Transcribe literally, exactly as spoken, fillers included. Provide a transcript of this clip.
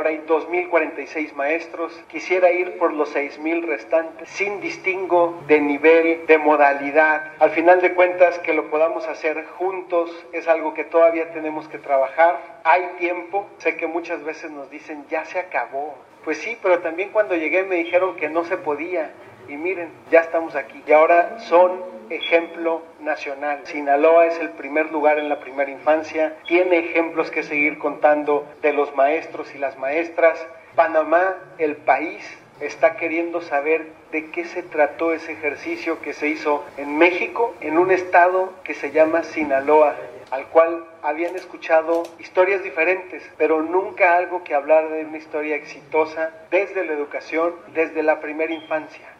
hay dos mil cuarenta y seis maestros. Quisiera ir por los seis mil restantes, sin distingo de nivel, de modalidad. Al final de cuentas, que lo podamos hacer juntos es algo que todavía tenemos que trabajar. Hay tiempo. Sé que muchas veces nos dicen, ya se acabó. Pues sí, pero también cuando llegué me dijeron que no se podía. Y miren, ya estamos aquí. Y ahora son ejemplo nacional. Sinaloa es el primer lugar en la primera infancia. Tiene ejemplos que seguir contando de los maestros y las maestras. Panamá, el país, está queriendo saber de qué se trató ese ejercicio que se hizo en México, en un estado que se llama Sinaloa, al cual habían escuchado historias diferentes, pero nunca algo que hablara de una historia exitosa desde la educación, desde la primera infancia.